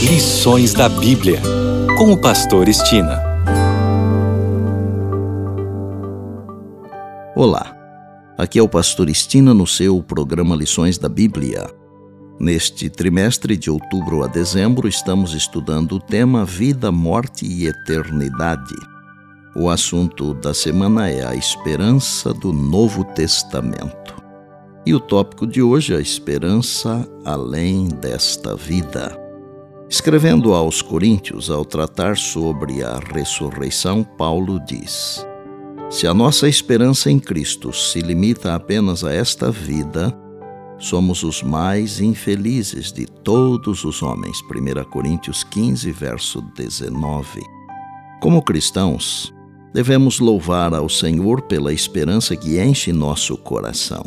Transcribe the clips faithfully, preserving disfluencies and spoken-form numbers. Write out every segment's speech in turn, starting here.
Lições da Bíblia, com o pastor Estina. Olá, aqui é o pastor Estina no seu programa Lições da Bíblia. Neste trimestre de outubro a dezembro, estamos estudando o tema Vida, Morte e Eternidade. O assunto da semana é a esperança do Novo Testamento. E o tópico de hoje é a esperança além desta vida. Escrevendo aos Coríntios, ao tratar sobre a ressurreição, Paulo diz: se a nossa esperança em Cristo se limita apenas a esta vida, somos os mais infelizes de todos os homens. primeira Coríntios quinze, verso dezenove. Como cristãos, devemos louvar ao Senhor pela esperança que enche nosso coração.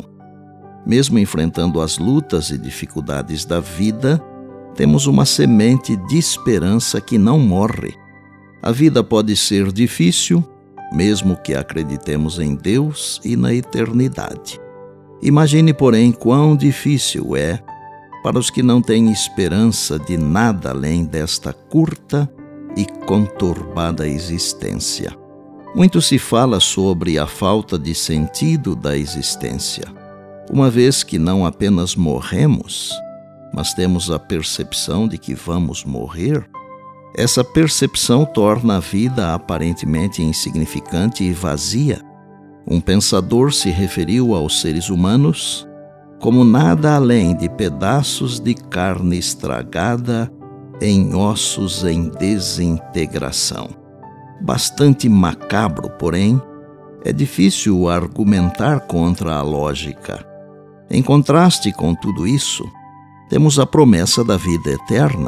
Mesmo enfrentando as lutas e dificuldades da vida, temos uma semente de esperança que não morre. A vida pode ser difícil, mesmo que acreditemos em Deus e na eternidade. Imagine, porém, quão difícil é para os que não têm esperança de nada além desta curta e conturbada existência. Muito se fala sobre a falta de sentido da existência, uma vez que não apenas morremos, mas temos a percepção de que vamos morrer. Essa percepção torna a vida aparentemente insignificante e vazia. Um pensador se referiu aos seres humanos como nada além de pedaços de carne estragada em ossos em desintegração. Bastante macabro, porém, é difícil argumentar contra a lógica. Em contraste com tudo isso, temos a promessa da vida eterna.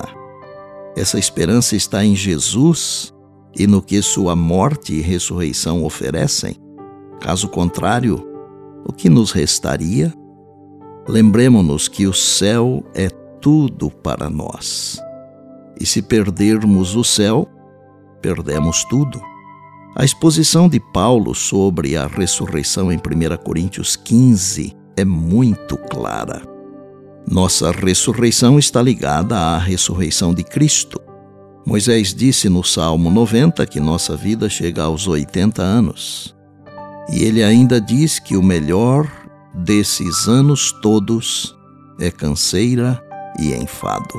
Essa esperança está em Jesus e no que sua morte e ressurreição oferecem. Caso contrário, o que nos restaria? Lembremo-nos que o céu é tudo para nós. E se perdermos o céu, perdemos tudo. A exposição de Paulo sobre a ressurreição em primeira Coríntios quinze é muito clara. Nossa ressurreição está ligada à ressurreição de Cristo. Moisés disse no Salmo noventa que nossa vida chega aos oitenta anos. E ele ainda diz que o melhor desses anos todos é canseira e enfado.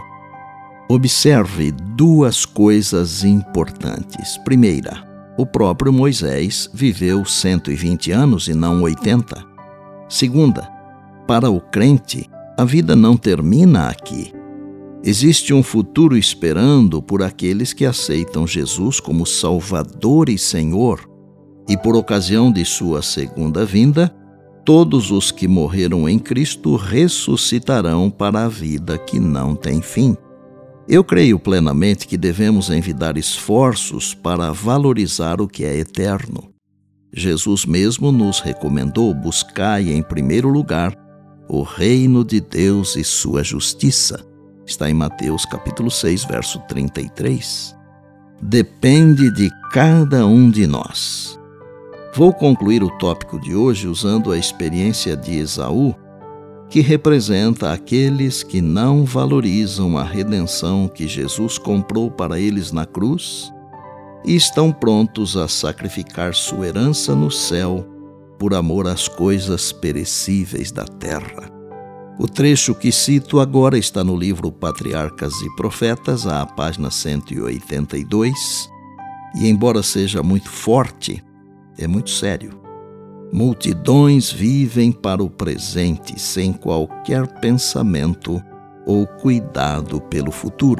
Observe duas coisas importantes. Primeira, o próprio Moisés viveu cento e vinte anos e não oitenta. Segunda, para o crente, a vida não termina aqui. Existe um futuro esperando por aqueles que aceitam Jesus como Salvador e Senhor. E por ocasião de sua segunda vinda, todos os que morreram em Cristo ressuscitarão para a vida que não tem fim. Eu creio plenamente que devemos envidar esforços para valorizar o que é eterno. Jesus mesmo nos recomendou: buscai em primeiro lugar o reino de Deus e sua justiça. Está em Mateus capítulo seis, verso trinta e três. Depende de cada um de nós. Vou concluir o tópico de hoje usando a experiência de Esaú, que representa aqueles que não valorizam a redenção que Jesus comprou para eles na cruz e estão prontos a sacrificar sua herança no céu por amor às coisas perecíveis da terra. O trecho que cito agora está no livro Patriarcas e Profetas, à página cento e oitenta e dois, e embora seja muito forte, é muito sério. Multidões vivem para o presente sem qualquer pensamento ou cuidado pelo futuro.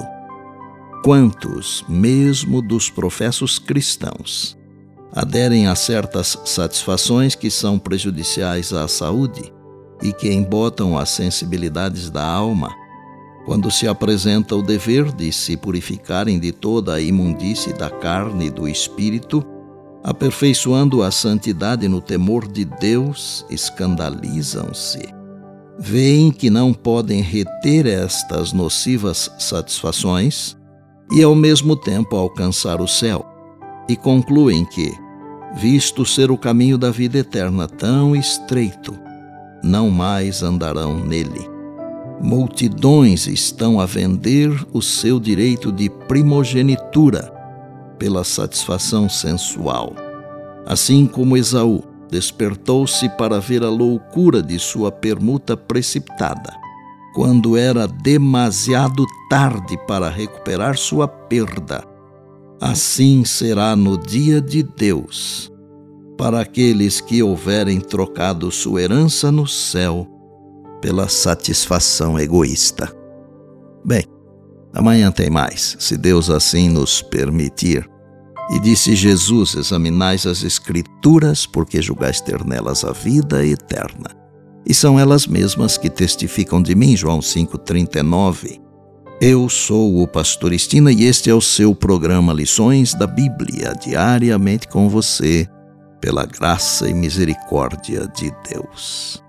Quantos, mesmo dos professos cristãos, aderem a certas satisfações que são prejudiciais à saúde e que embotam as sensibilidades da alma, quando se apresenta o dever de se purificarem de toda a imundície da carne e do espírito, aperfeiçoando a santidade no temor de Deus, escandalizam-se. Veem que não podem reter estas nocivas satisfações e, ao mesmo tempo, alcançar o céu, e concluem que, visto ser o caminho da vida eterna tão estreito, não mais andarão nele. Multidões estão a vender o seu direito de primogenitura pela satisfação sensual. Assim como Esaú despertou-se para ver a loucura de sua permuta precipitada, quando era demasiado tarde para recuperar sua perda, assim será no dia de Deus, para aqueles que houverem trocado sua herança no céu pela satisfação egoísta. Bem, amanhã tem mais, se Deus assim nos permitir. E disse Jesus: examinais as Escrituras, porque julgais ter nelas a vida eterna. E são elas mesmas que testificam de mim, João cinco, trinta e nove. Eu sou o pastor Estina e este é o seu programa Lições da Bíblia, diariamente com você, pela graça e misericórdia de Deus.